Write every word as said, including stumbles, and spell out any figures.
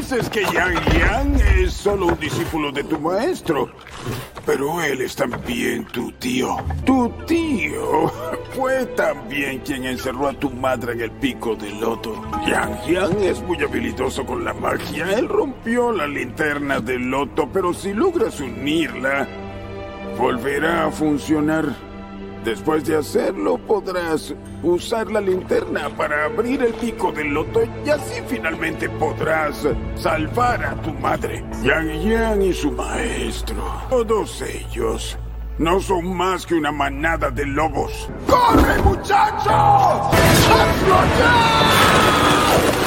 Dices que Yang Yang es solo un discípulo de tu maestro, pero él es también tu tío. Tu tío fue también quien encerró a tu madre en el pico del loto. Yang Yang es muy habilidoso con la magia. Él rompió la linterna del loto, pero si logras unirla, volverá a funcionar. Después de hacerlo, podrás usar la linterna para abrir el pico del loto y así finalmente podrás salvar a tu madre. Yang Yang y su maestro, todos ellos, no son más que una manada de lobos. ¡Corre, muchachos! ¡Hazlo ya!